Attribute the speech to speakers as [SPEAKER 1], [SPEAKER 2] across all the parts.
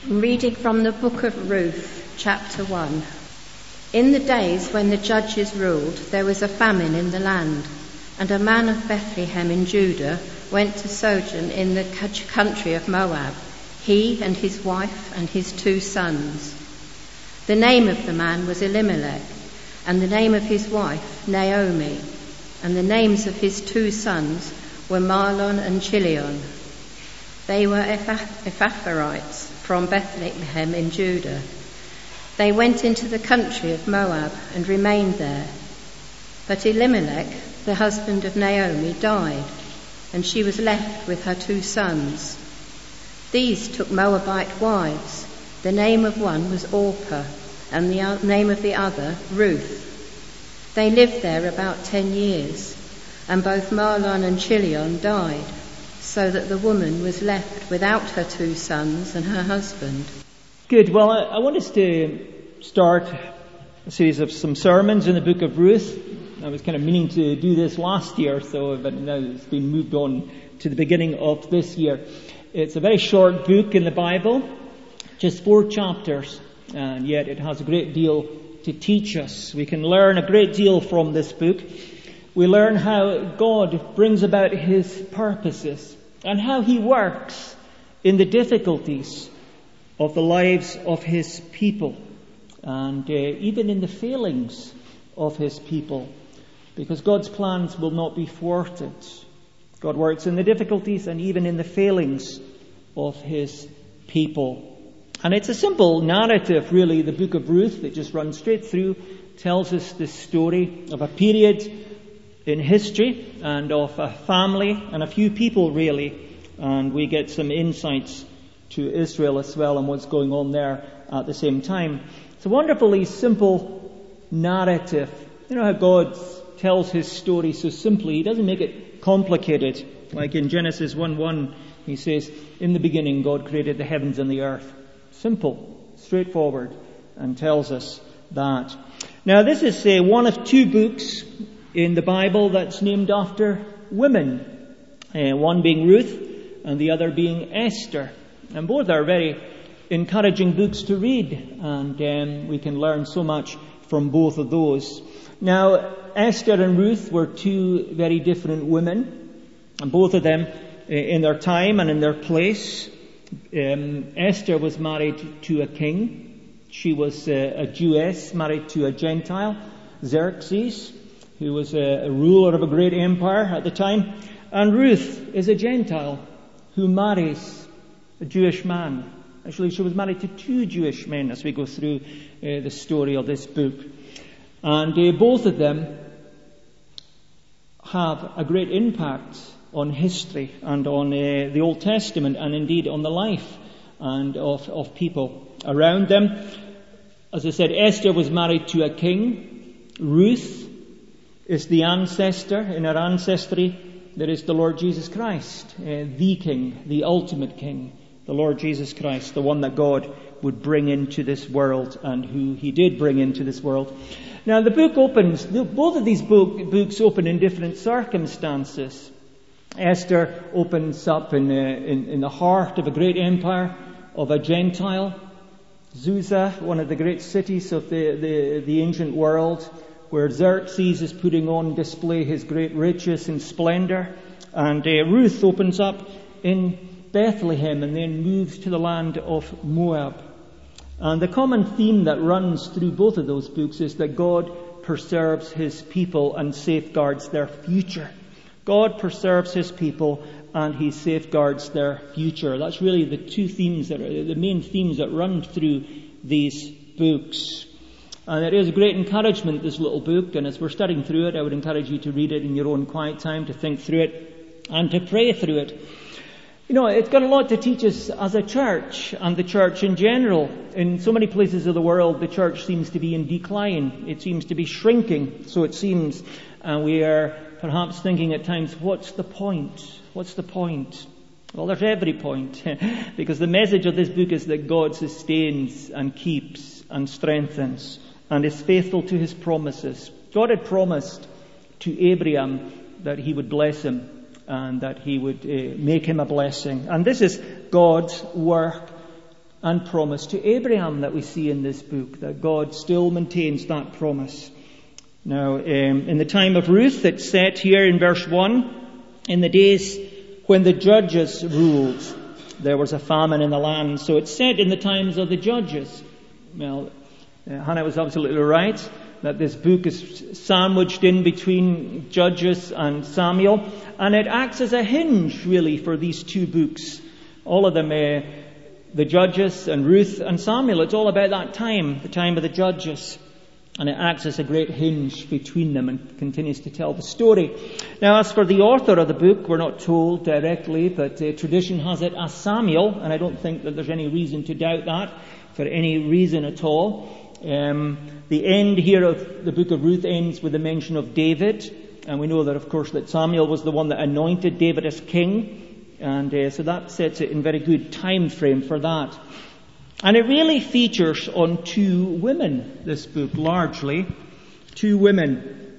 [SPEAKER 1] Reading from the book of Ruth, chapter 1. In the days when the judges ruled, there was a famine in the land, and a man of Bethlehem in Judah went to sojourn in the country of Moab, he and his wife and his 2 sons. The name of the man was Elimelech, and the name of his wife Naomi, and the names of his 2 sons were Mahlon and Chilion. They were Ephathrites from Bethlehem in Judah. They went into the country of Moab and remained there. But Elimelech, the husband of Naomi, died, and she was left with her 2 sons. These took Moabite wives. The name of one was Orpah, and the name of the other Ruth. They lived there about 10 years, and both Mahlon and Chilion died, so that the woman was left without her 2 sons and her husband.
[SPEAKER 2] Good. Well, I want us to start a series of some sermons in the book of Ruth. I was kind of meaning to do this last year, but now it's been moved on to the beginning of this year. It's a very short book in the Bible, just 4 chapters, and yet it has a great deal to teach us. We can learn a great deal from this book. We learn how God brings about His purposes and how He works in the difficulties of the lives of His people and even in the failings of His people, because God's plans will not be thwarted. God works in the difficulties and even in the failings of His people. And it's a simple narrative, really, the book of Ruth, that just runs straight through, tells us the story of a period in history and of a family and a few people, really. And we get some insights to Israel as well and what's going on there at the same time. It's a wonderfully simple narrative. You know how God tells His story so simply. He doesn't make it complicated. Like in Genesis 1:1, He says, "In the beginning God created the heavens and the earth." Simple, straightforward, and tells us that. Now this is one of 2 books in the Bible that's named after women. One being Ruth and the other being Esther. And both are very encouraging books to read, and we can learn so much from both of those. Now, Esther and Ruth were 2 very different women, and both of them in their time and in their place. Esther was married to a king. She was a Jewess married to a Gentile, Xerxes, who was a ruler of a great empire at the time. And Ruth is a Gentile who marries a Jewish man. Actually, she was married to 2 Jewish men as we go through the story of this book. And both of them have a great impact on history and on the Old Testament, and indeed on the life and of people around them. As I said, Esther was married to a king. Ruth is the ancestor. In her ancestry there is the Lord Jesus Christ, the King, the ultimate King, the Lord Jesus Christ, the one that God would bring into this world and who He did bring into this world. Now the book opens, both of these books open in different circumstances. Esther opens up in the heart of a great empire of a Gentile, Susa, one of the great cities of the ancient world, where Xerxes is putting on display his great riches and splendor. And Ruth opens up in Bethlehem and then moves to the land of Moab. And the common theme that runs through both of those books is that God preserves His people and safeguards their future. God preserves His people and He safeguards their future. That's really the 2 themes that are the main themes that run through these books. And it is a great encouragement, this little book, and as we're studying through it, I would encourage you to read it in your own quiet time, to think through it, and to pray through it. You know, it's got a lot to teach us as a church, and the church in general. In so many places of the world, the church seems to be in decline. It seems to be shrinking, so it seems. And we are perhaps thinking at times, what's the point? What's the point? Well, there's every point, because the message of this book is that God sustains and keeps and strengthens and is faithful to His promises. God had promised to Abraham that He would bless him and that He would make him a blessing. And this is God's work and promise to Abraham that we see in this book, that God still maintains that promise. Now, in the time of Ruth, it's said here in verse 1, in the days when the judges ruled, there was a famine in the land. So it's said in the times of the judges. Well, Hannah was absolutely right that this book is sandwiched in between Judges and Samuel, and it acts as a hinge, really, for these two books. All of them, the Judges and Ruth and Samuel, it's all about that time, the time of the Judges. And it acts as a great hinge between them and continues to tell the story. Now, as for the author of the book, we're not told directly, but tradition has it as Samuel, and I don't think that there's any reason to doubt that for any reason at all. The end here of the book of Ruth ends with the mention of David, and we know that, of course, that Samuel was the one that anointed David as king, and so that sets it in very good time frame for that. And it really features on two women, this book, largely. Two women,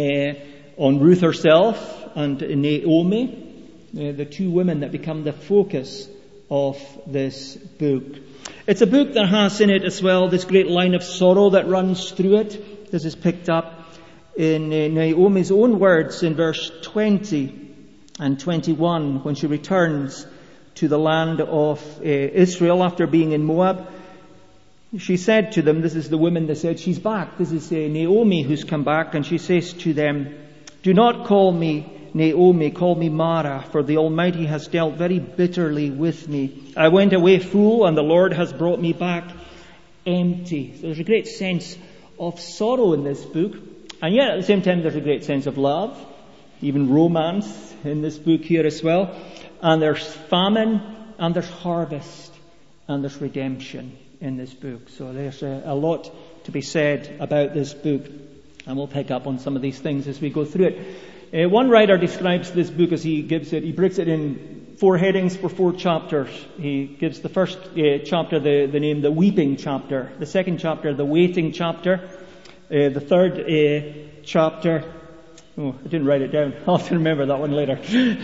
[SPEAKER 2] on Ruth herself and Naomi, the two women that become the focus of this book. It's a book that has in it as well this great line of sorrow that runs through it. This is picked up in Naomi's own words in verse 20 and 21 when she returns to the land of Israel after being in Moab. She said to them, this is the woman that said she's back. This is Naomi who's come back, and she says to them, "Do not call me Naomi, call me Mara, for the Almighty has dealt very bitterly with me. I went away full, and the Lord has brought me back empty." So there's a great sense of sorrow in this book, and yet at the same time there's a great sense of love, even romance in this book here as well. And there's famine, and there's harvest, and there's redemption in this book. So there's a lot to be said about this book, and we'll pick up on some of these things as we go through it. One writer describes this book as he gives it, he breaks it in 4 headings for 4 chapters. He gives the first chapter the name the weeping chapter, the second chapter the waiting chapter, the third chapter, oh, I didn't write it down, I'll have to remember that one later,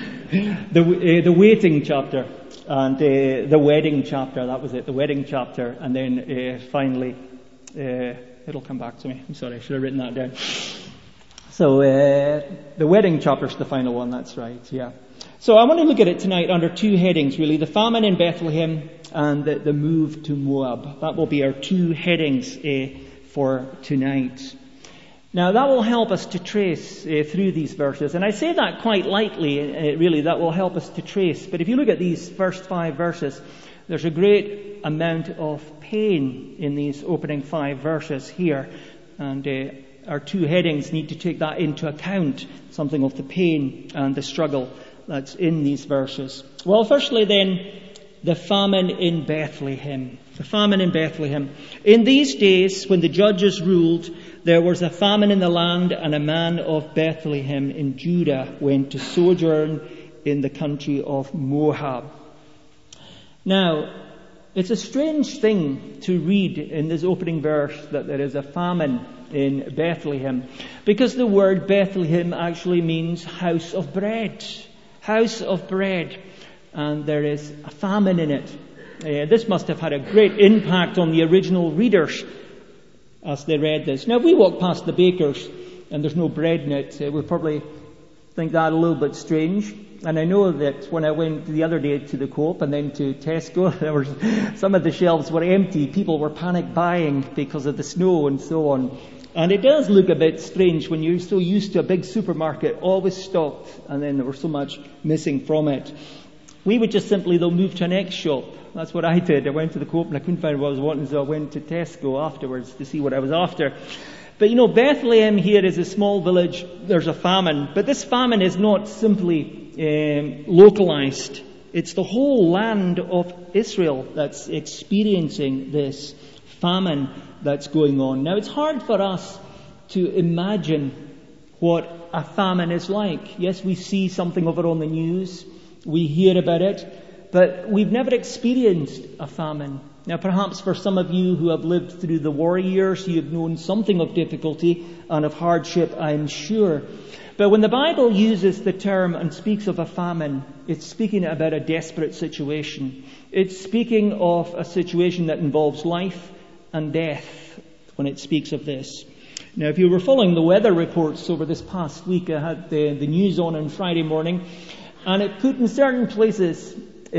[SPEAKER 2] the waiting chapter, and the wedding chapter, that was it, the wedding chapter, and then finally, it'll come back to me, I'm sorry, I should have written that down. So the wedding chapter is the final one, that's right, yeah. So I want to look at it tonight under 2 headings, really. The famine in Bethlehem and the move to Moab. That will be our 2 headings for tonight. Now that will help us to trace through these verses. And I say that quite lightly, really, that will help us to trace. But if you look at these first 5 verses, there's a great amount of pain in these opening 5 verses here. And our 2 headings need to take that into account, something of the pain and the struggle that's in these verses. Well, firstly then, the famine in Bethlehem. The famine in Bethlehem. In these days, when the judges ruled, there was a famine in the land, and a man of Bethlehem in Judah went to sojourn in the country of Moab. Now, it's a strange thing to read in this opening verse that there is a famine in Bethlehem, because the word Bethlehem actually means house of bread. House of bread. And there is a famine in it. This must have had a great impact on the original readers as they read this. Now, if we walk past the baker's and there's no bread in it, we'll probably think that a little bit strange. And I know that when I went the other day to the Co-op and then to Tesco, there was some of the shelves were empty. People were panic buying because of the snow and so on. And it does look a bit strange when you're so used to a big supermarket, always stocked, and then there was so much missing from it. We would just simply, though, move to an next shop. That's what I did. I went to the Co-op and I couldn't find what I was wanting, so I went to Tesco afterwards to see what I was after. But you know, Bethlehem here is a small village. There's a famine. But this famine is not simply localized. It's the whole land of Israel that's experiencing this famine that's going on. Now, it's hard for us to imagine what a famine is like. Yes, we see something of it on the news. We hear about it. But we've never experienced a famine Now perhaps for some of you who have lived through the war years, you have known something of difficulty and of hardship, I'm sure. But when the Bible uses the term and speaks of a famine, it's speaking about a desperate situation. It's speaking of a situation that involves life and death when it speaks of this. Now, if you were following the weather reports over this past week, I had the news on Friday morning, and it put in certain places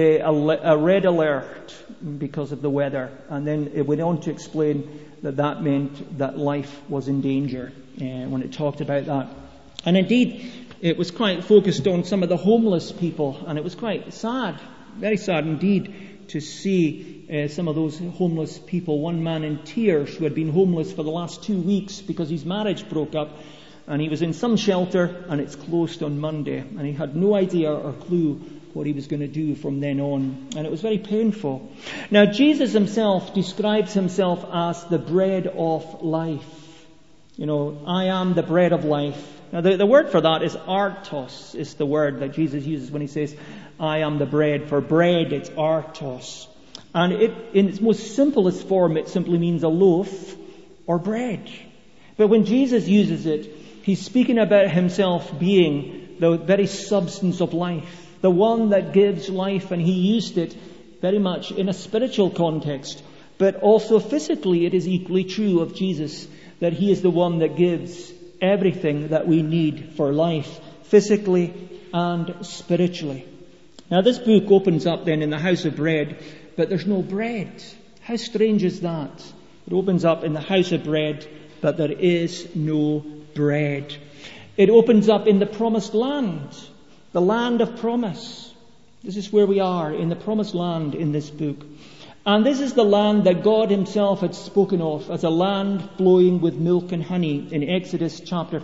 [SPEAKER 2] a red alert because of the weather. And then it went on to explain that meant that life was in danger when it talked about that. And indeed, it was quite focused on some of the homeless people, and it was quite sad, very sad indeed, to see some of those homeless people. One man in tears who had been homeless for the last 2 weeks because his marriage broke up, and he was in some shelter, and it's closed on Monday, and he had no idea or clue what he was going to do from then on. And it was very painful. Now, Jesus himself describes himself as the bread of life. You know, I am the bread of life. Now, the word for that is artos, is the word that Jesus uses when he says, I am the bread. For bread, it's artos. And in its most simplest form, it simply means a loaf or bread. But when Jesus uses it, he's speaking about himself being the very substance of life, the one that gives life, and he used it very much in a spiritual context. But also physically, it is equally true of Jesus that he is the one that gives everything that we need for life, physically and spiritually. Now, this book opens up then in the house of bread, but there's no bread. How strange is that? It opens up in the house of bread, but there is no bread. It opens up in the promised land, the land of promise. This is where we are, in the promised land in this book. And this is the land that God himself had spoken of as a land flowing with milk and honey in Exodus chapter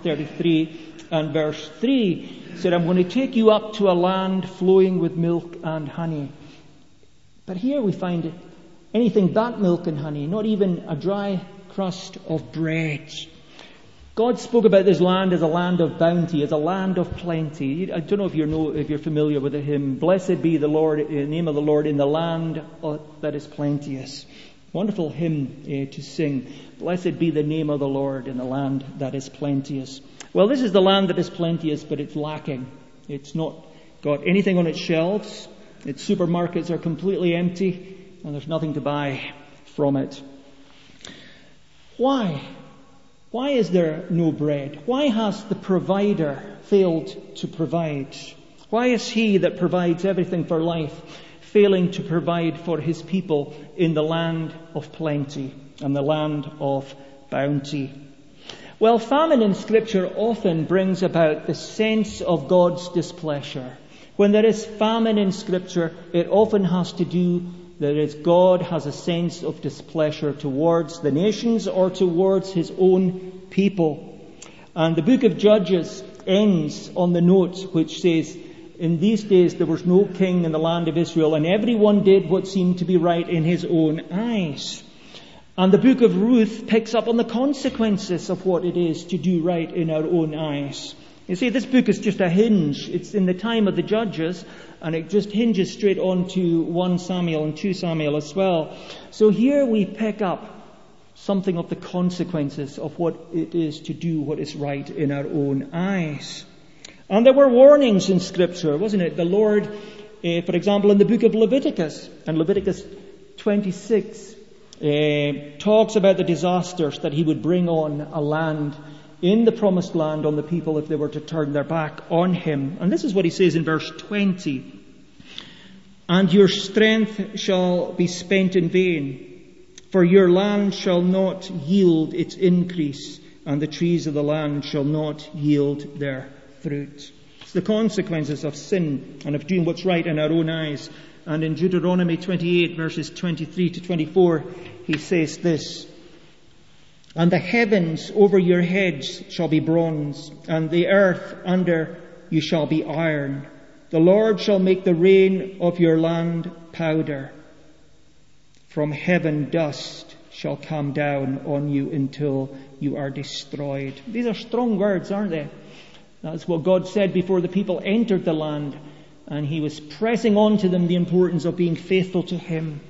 [SPEAKER 2] 33 and verse 3. He said, I'm going to take you up to a land flowing with milk and honey. But here we find anything but milk and honey, not even a dry crust of bread. God spoke about this land as a land of bounty, as a land of plenty. I don't know if you're familiar with the hymn, Blessed be the Lord, in the name of the Lord, in the land that is plenteous. Wonderful hymn to sing. Blessed be the name of the Lord in the land that is plenteous. Well, this is the land that is plenteous, but it's lacking. It's not got anything on its shelves. Its supermarkets are completely empty, and there's nothing to buy from it. Why? Why is there no bread? Why has the provider failed to provide? Why is he that provides everything for life failing to provide for his people in the land of plenty and the land of bounty? Well, famine in Scripture often brings about the sense of God's displeasure. When there is famine in Scripture, it often has to do that is God has a sense of displeasure towards the nations or towards his own people. And the book of Judges ends on the note which says, in these days there was no king in the land of Israel, and everyone did what seemed to be right in his own eyes. And the book of Ruth picks up on the consequences of what it is to do right in our own eyes. You see, this book is just a hinge. It's in the time of the Judges, and it just hinges straight on to 1 Samuel and 2 Samuel as well. So here we pick up something of the consequences of what it is to do what is right in our own eyes. And there were warnings in Scripture, wasn't it? The Lord, for example, in the book of Leviticus, and Leviticus 26, talks about the disasters that he would bring on a land in the promised land on the people if they were to turn their back on him. And this is what he says in verse 20. And your strength shall be spent in vain, for your land shall not yield its increase, and the trees of the land shall not yield their fruit. It's the consequences of sin and of doing what's right in our own eyes. And in Deuteronomy 28 verses 23 to 24, he says this, and the heavens over your heads shall be bronze, and the earth under you shall be iron. The Lord shall make the rain of your land powder. From heaven dust shall come down on you until you are destroyed. These are strong words, aren't they? That's what God said before the people entered the land, and he was pressing on to them the importance of being faithful to him.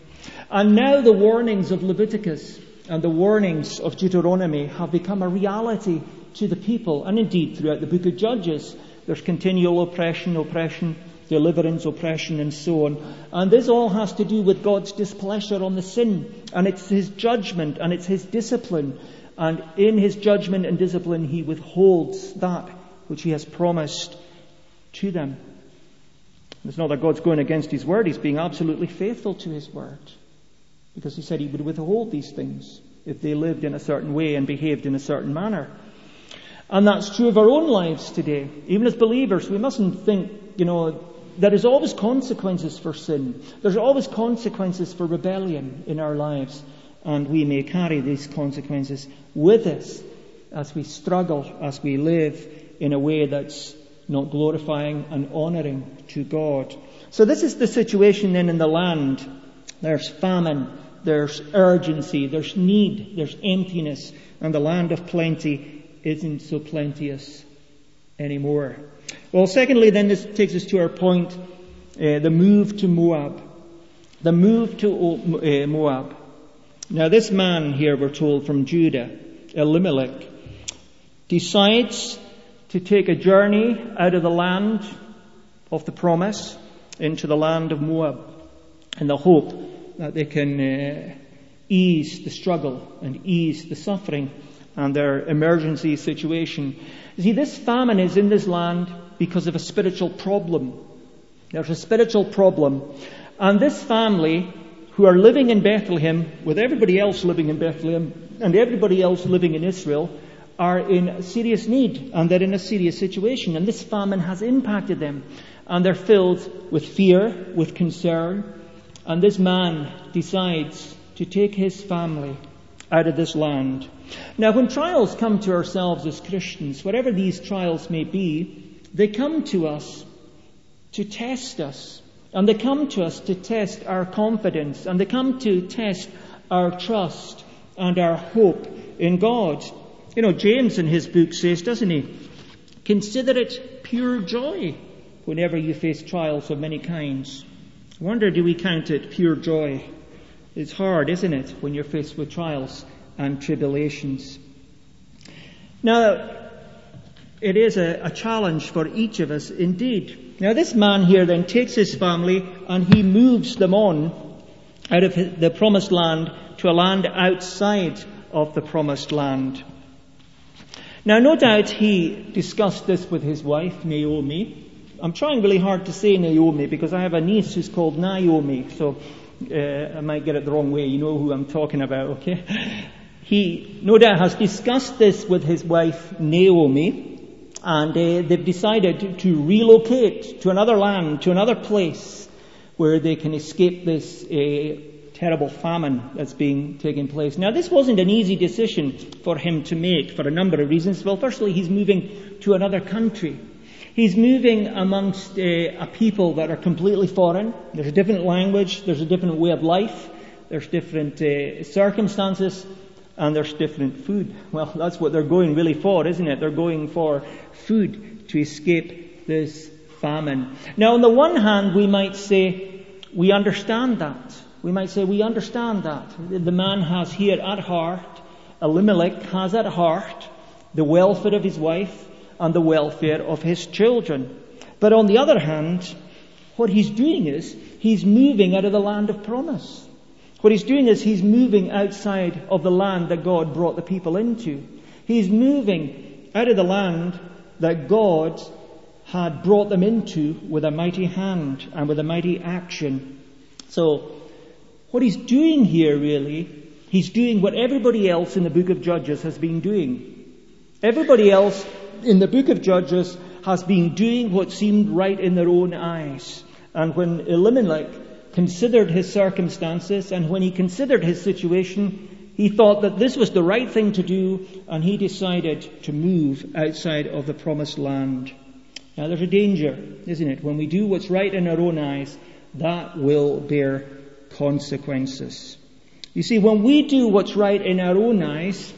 [SPEAKER 2] And now the warnings of Leviticus and the warnings of Deuteronomy have become a reality to the people, and indeed throughout the book of Judges. There's continual oppression, deliverance, oppression, and so on. And this all has to do with God's displeasure on the sin. And it's His judgment and it's His discipline. And in His judgment and discipline, He withholds that which He has promised to them. It's not that God's going against His word. He's being absolutely faithful to His word. Because He said He would withhold these things if they lived in a certain way and behaved in a certain manner. And that's true of our own lives today. Even as believers, we mustn't think, there is always consequences for sin. There's always consequences for rebellion in our lives. And we may carry these consequences with us as we struggle, as we live in a way that's not glorifying and honouring to God. So this is the situation then in the land. There's famine, there's urgency, there's need, there's emptiness, and the land of plenty isn't so plenteous anymore. Well, secondly, then this takes us to our point, the move to Moab. The move to Moab. Now this man here, we're told, from Judah, Elimelech, decides to take a journey out of the land of the promise into the land of Moab in the hope that they can ease the struggle and ease the suffering and their emergency situation. You see, this famine is in this land because of a spiritual problem. There's a spiritual problem. And this family, who are living in Bethlehem, with everybody else living in Bethlehem, and everybody else living in Israel, are in serious need, and they're in a serious situation. And this famine has impacted them. And they're filled with fear, with concern. And this man decides to take his family out of this land. Now, when trials come to ourselves as Christians, whatever these trials may be, they come to us to test us. And they come to us to test our confidence. And they come to test our trust and our hope in God. James in his book says, doesn't he? Consider it pure joy whenever you face trials of many kinds. I wonder, do we count it pure joy? It's hard, isn't it, when you're faced with trials and tribulations. Now, it is a challenge for each of us indeed. Now, this man here then takes his family and he moves them on out of the promised land to a land outside of the promised land. Now, no doubt he discussed this with his wife, Naomi. I'm trying really hard to say Naomi because I have a niece who's called Naomi, so I might get it the wrong way. You know who I'm talking about, okay? He no doubt has discussed this with his wife, Naomi, and they've decided to relocate to another land, to another place where they can escape this terrible famine that's taking place. Now, this wasn't an easy decision for him to make for a number of reasons. Well, firstly, he's moving to another country. He's moving amongst a people that are completely foreign. There's a different language, there's a different way of life, there's different circumstances, and there's different food. Well, that's what they're going really for, isn't it? They're going for food to escape this famine. Now, on the one hand, we might say, we understand that. We might say, we understand that. The man has here at heart, Elimelech has at heart the welfare of his wife and the welfare of his children. But on the other hand, what he's doing is, he's moving out of the land of promise. What he's doing is, he's moving outside of the land that God brought the people into. He's moving out of the land that God had brought them into with a mighty hand and with a mighty action. So, what he's doing here really, he's doing what everybody else in the book of Judges has been doing. Everybody else in the book of Judges has been doing what seemed right in their own eyes. And when Elimelech considered his circumstances and when he considered his situation, he thought that this was the right thing to do, and he decided to move outside of the promised land. Now, there's a danger, isn't it? When we do what's right in our own eyes, that will bear consequences. You see, when we do what's right in our own eyes,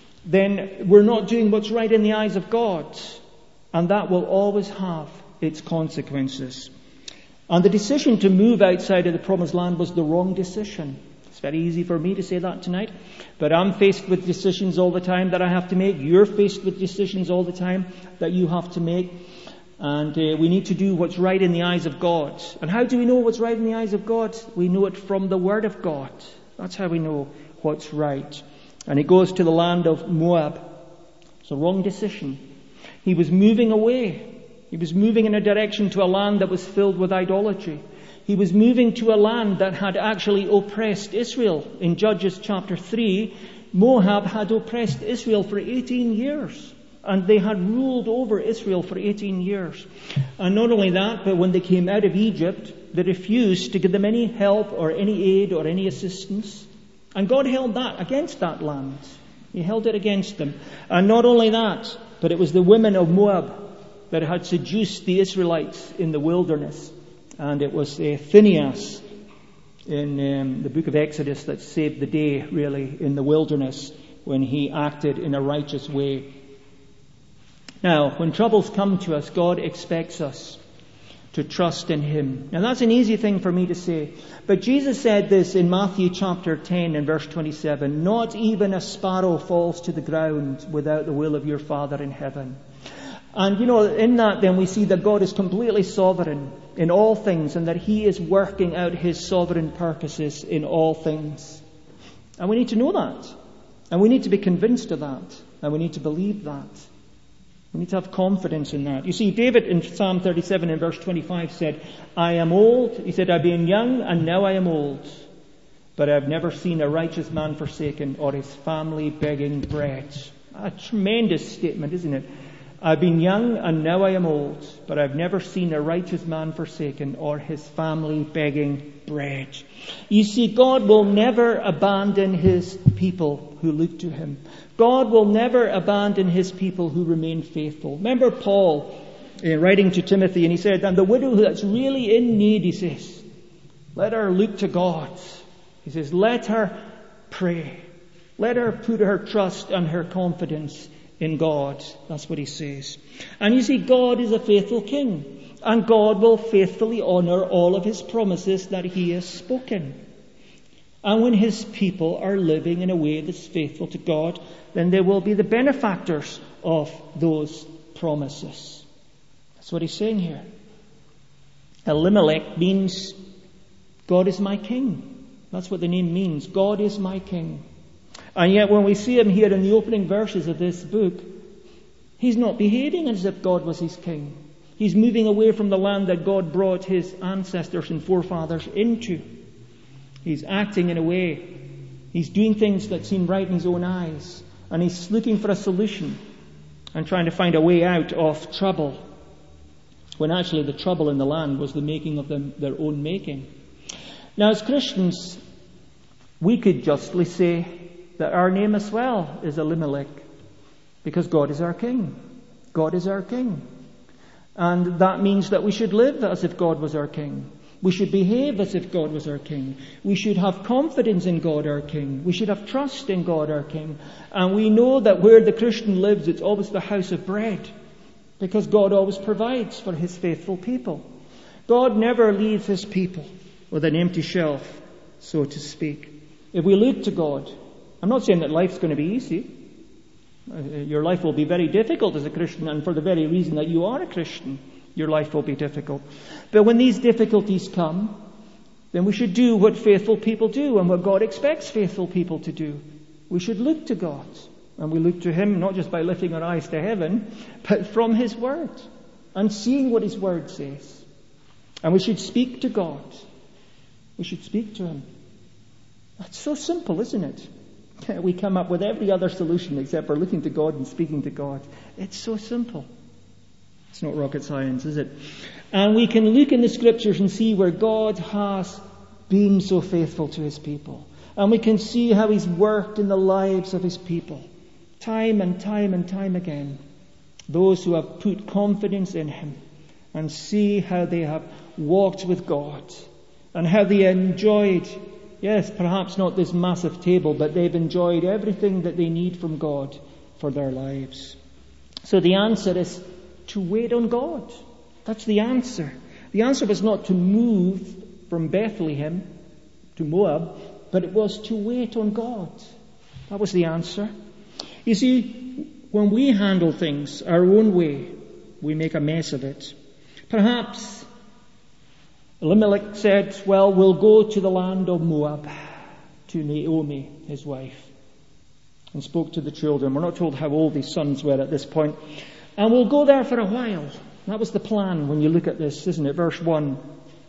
[SPEAKER 2] then we're not doing what's right in the eyes of God. And that will always have its consequences. And the decision to move outside of the promised land was the wrong decision. It's very easy for me to say that tonight, but I'm faced with decisions all the time that I have to make. You're faced with decisions all the time that you have to make. And we need to do what's right in the eyes of God. And how do we know what's right in the eyes of God? We know it from the Word of God. That's how we know what's right. And he goes to the land of Moab. It's a wrong decision. He was moving away. He was moving in a direction to a land that was filled with idolatry. He was moving to a land that had actually oppressed Israel. In Judges chapter 3, Moab had oppressed Israel for 18 years. And they had ruled over Israel for 18 years. And not only that, but when they came out of Egypt, they refused to give them any help or any aid or any assistance. And God held that against that land. He held it against them. And not only that, but it was the women of Moab that had seduced the Israelites in the wilderness. And it was Phinehas in the book of Exodus that saved the day, really, in the wilderness when he acted in a righteous way. Now, when troubles come to us, God expects us to trust in Him. Now, that's an easy thing for me to say. But Jesus said this in Matthew chapter 10 and verse 27, "Not even a sparrow falls to the ground without the will of your Father in heaven." And, in that then we see that God is completely sovereign in all things and that He is working out His sovereign purposes in all things. And we need to know that. And we need to be convinced of that. And we need to believe that. We need to have confidence in that. You see, David in Psalm 37 and verse 25 said, "I am old." He said, "I've been young and now I am old. But I've never seen a righteous man forsaken or his family begging bread." A tremendous statement, isn't it? "I've been young and now I am old, but I've never seen a righteous man forsaken or his family begging bread." You see, God will never abandon His people who look to Him. God will never abandon His people who remain faithful. Remember Paul writing to Timothy, and he said, "And the widow that's really in need," he says, "let her look to God." He says, "Let her pray. Let her put her trust and her confidence in God." That's what he says. And you see, God is a faithful King. And God will faithfully honour all of His promises that He has spoken. And when His people are living in a way that's faithful to God, then they will be the benefactors of those promises. That's what he's saying here. Elimelech means God is my king. That's what the name means. God is my king. And yet when we see him here in the opening verses of this book, he's not behaving as if God was his king. He's moving away from the land that God brought his ancestors and forefathers into. He's acting in a way. He's doing things that seem right in his own eyes. And he's looking for a solution and trying to find a way out of trouble. When actually the trouble in the land was the making of them their own making. Now as Christians, we could justly say that our name as well is Elimelech. Because God is our king. God is our king. And that means that we should live as if God was our king. We should behave as if God was our king. We should have confidence in God our king. We should have trust in God our king. And we know that where the Christian lives, it's always the house of bread. Because God always provides for his faithful people. God never leaves his people with an empty shelf, so to speak. If we look to God, I'm not saying that life's going to be easy. Your life will be very difficult as a Christian, and for the very reason that you are a Christian, your life will be difficult. But when these difficulties come, then we should do what faithful people do and what God expects faithful people to do. We should look to God. And we look to him not just by lifting our eyes to heaven, but from his word and seeing what his word says. And we should speak to God. We should speak to him. That's so simple, isn't it? We come up with every other solution except for looking to God and speaking to God. It's so simple. It's not rocket science, is it? And we can look in the scriptures and see where God has been so faithful to his people. And we can see how he's worked in the lives of his people. Time and time and time again. Those who have put confidence in him. And see how they have walked with God. And how they enjoyed, yes, perhaps not this massive table, but they've enjoyed everything that they need from God for their lives. So the answer is to wait on God. That's the answer. The answer was not to move from Bethlehem to Moab, but but it was to wait on God. That was the answer. You see, when we handle things our own way, we make a mess of it. Perhaps Elimelech said, well, we'll go to the land of Moab, to Naomi, his wife, and spoke to the children. We're not told how old his sons were at this point. And we'll go there for a while. That was the plan when you look at this, isn't it? Verse 1.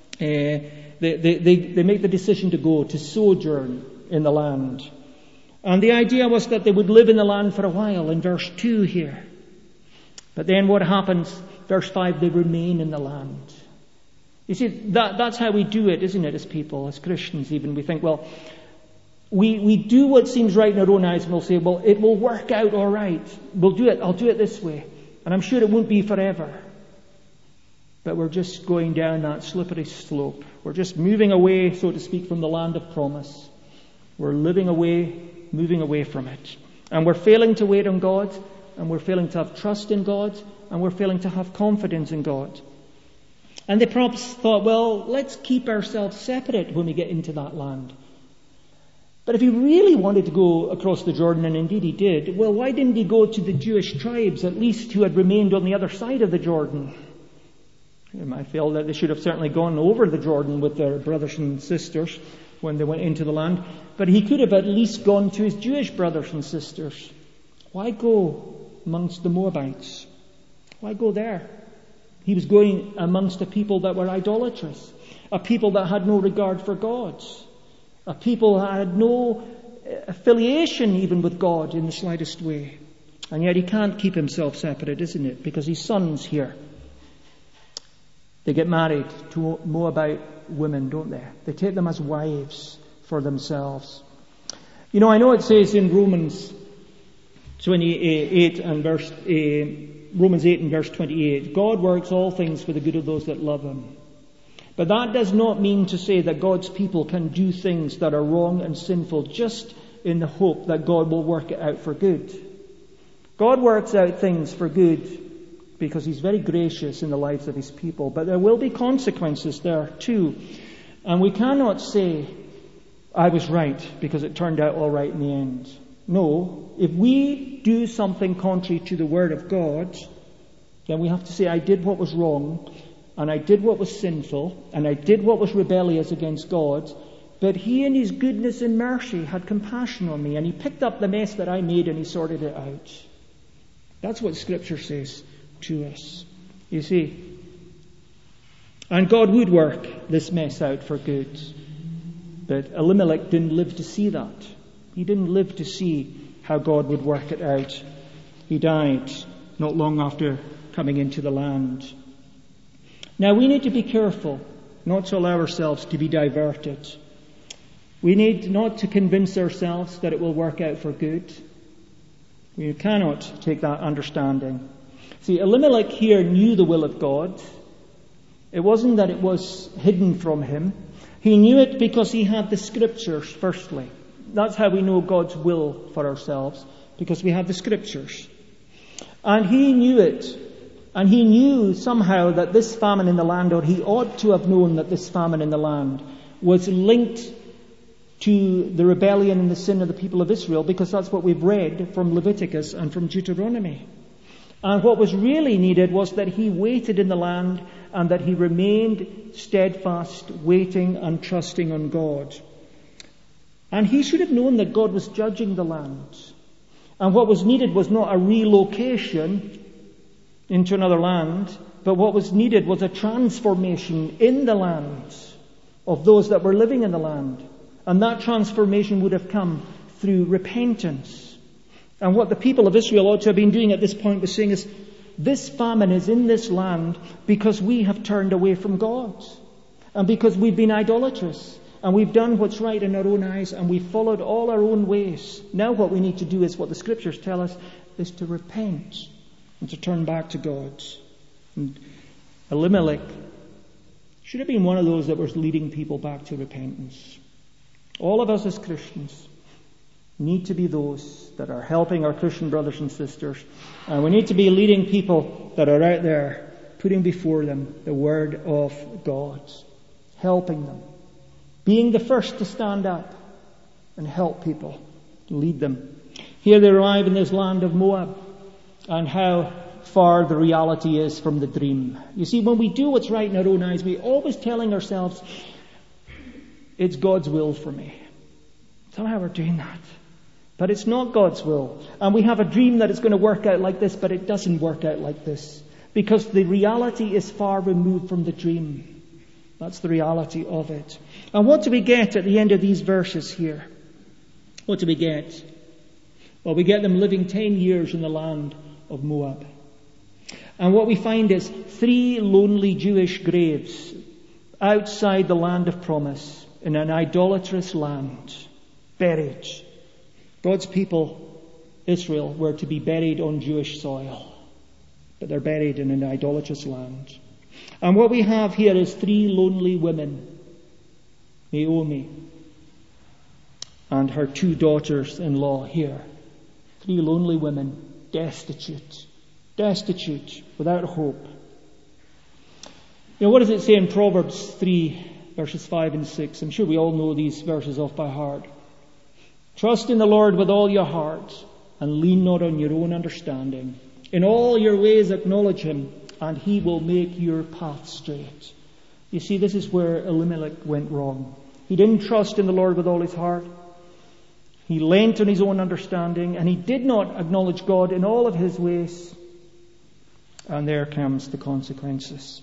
[SPEAKER 2] They make the decision to go, to sojourn in the land. And the idea was that they would live in the land for a while, in verse 2 here. But then what happens? Verse 5, they remain in the land. You see, that's how we do it, isn't it, as people, as Christians even. We think, well, we do what seems right in our own eyes, and we'll say, well, it will work out all right. We'll do it. I'll do it this way. And I'm sure it won't be forever. But we're just going down that slippery slope. We're just moving away, so to speak, from the land of promise. We're living away, moving away from it. And we're failing to wait on God, and we're failing to have trust in God, and we're failing to have confidence in God. And they perhaps thought, well, let's keep ourselves separate when we get into that land. But if he really wanted to go across the Jordan, and indeed he did, well, why didn't he go to the Jewish tribes, at least who had remained on the other side of the Jordan? I feel that they should have certainly gone over the Jordan with their brothers and sisters when they went into the land. But he could have at least gone to his Jewish brothers and sisters. Why go amongst the Moabites? Why go there? He was going amongst a people that were idolatrous, a people that had no regard for God, a people that had no affiliation even with God in the slightest way. And yet he can't keep himself separate, isn't it? Because his sons here, they get married to Moabite women, don't they? They take them as wives for themselves. You know, I know it says in Romans 8 and verse 28, God works all things for the good of those that love him. But that does not mean to say that God's people can do things that are wrong and sinful just in the hope that God will work it out for good. God works out things for good because he's very gracious in the lives of his people. But there will be consequences there too. And we cannot say, I was right because it turned out all right in the end. No, if we do something contrary to the Word of God, then we have to say, I did what was wrong, and I did what was sinful, and I did what was rebellious against God, but he in his goodness and mercy had compassion on me, and he picked up the mess that I made and he sorted it out. That's what Scripture says to us. You see, and God would work this mess out for good. But Elimelech didn't live to see that. He didn't live to see how God would work it out. He died not long after coming into the land. Now we need to be careful not to allow ourselves to be diverted. We need not to convince ourselves that it will work out for good. We cannot take that understanding. See, Elimelech here knew the will of God. It wasn't that it was hidden from him. He knew it because he had the Scriptures, firstly. That's how we know God's will for ourselves, because we have the Scriptures. And he knew it. And he knew somehow that this famine in the land, or he ought to have known that this famine in the land, was linked to the rebellion and the sin of the people of Israel, because that's what we've read from Leviticus and from Deuteronomy. And what was really needed was that he waited in the land and that he remained steadfast, waiting and trusting on God. And he should have known that God was judging the land. And what was needed was not a relocation into another land, but what was needed was a transformation in the land of those that were living in the land. And that transformation would have come through repentance. And what the people of Israel ought to have been doing at this point was saying is, this famine is in this land because we have turned away from God. And because we've been idolatrous. And we've done what's right in our own eyes, and we've followed all our own ways. Now what we need to do is what the Scriptures tell us, is to repent and to turn back to God. And Elimelech should have been one of those that was leading people back to repentance. All of us as Christians need to be those that are helping our Christian brothers and sisters. And we need to be leading people that are out there, putting before them the Word of God, helping them, being the first to stand up and help people, lead them. Here they arrive in this land of Moab, and how far the reality is from the dream. You see, when we do what's right in our own eyes, we're always telling ourselves, it's God's will for me. Somehow we're doing that. But it's not God's will. And we have a dream that it's going to work out like this, but it doesn't work out like this. Because the reality is far removed from the dream. That's the reality of it. And what do we get at the end of these verses here? What do we get? Well, we get them living 10 years in the land of Moab. And what we find is 3 lonely Jewish graves outside the land of promise in an idolatrous land, buried. God's people, Israel, were to be buried on Jewish soil, but they're buried in an idolatrous land. And what we have here is 3 lonely women, Naomi and her 2 daughters-in-law here. 3 lonely women, destitute, without hope. You know, what does it say in Proverbs 3, verses 5 and 6? I'm sure we all know these verses off by heart. Trust in the Lord with all your heart, and lean not on your own understanding. In all your ways acknowledge him, and he will make your path straight. You see, this is where Elimelech went wrong. He didn't trust in the Lord with all his heart. He leant on his own understanding, and he did not acknowledge God in all of his ways. And there comes the consequences.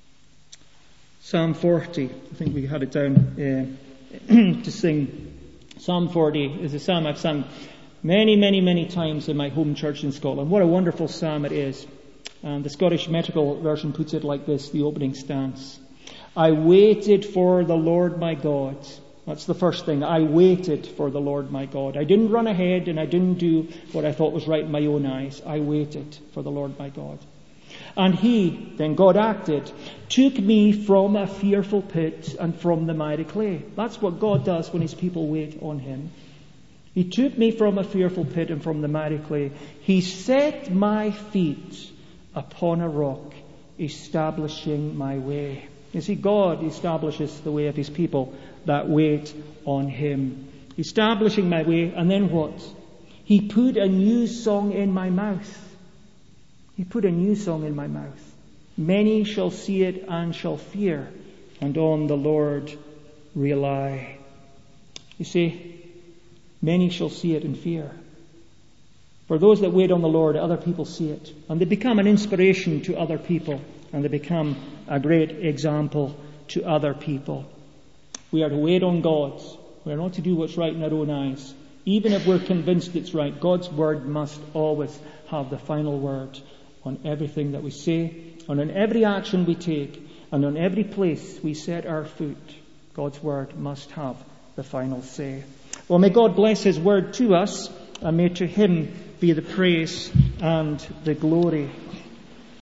[SPEAKER 2] Psalm 40, I think we had it down to sing. Psalm 40 is a psalm I've sung many times in my home church in Scotland. What a wonderful psalm it is. The Scottish Metrical Version puts it like this, the opening stance. I waited for the Lord my God. That's the first thing. I waited for the Lord my God. I didn't run ahead and I didn't do what I thought was right in my own eyes. I waited for the Lord my God. And he, then God acted, took me from a fearful pit and from the miry clay. That's what God does when his people wait on him. He took me from a fearful pit and from the miry clay. He set my feet upon a rock, establishing my way. You see, God establishes the way of his people that wait on him. Establishing my way, and then what? He put a new song in my mouth. He put a new song in my mouth. Many shall see it and shall fear, and on the Lord rely. You see, many shall see it and fear. For those that wait on the Lord, other people see it, and they become an inspiration to other people, and they become a great example to other people. We are to wait on God. We are not to do what's right in our own eyes. Even if we're convinced it's right, God's word must always have the final word on everything that we say, and on every action we take, and on every place we set our foot. God's word must have the final say. Well, may God bless his word to us, and may to him be the praise and the glory.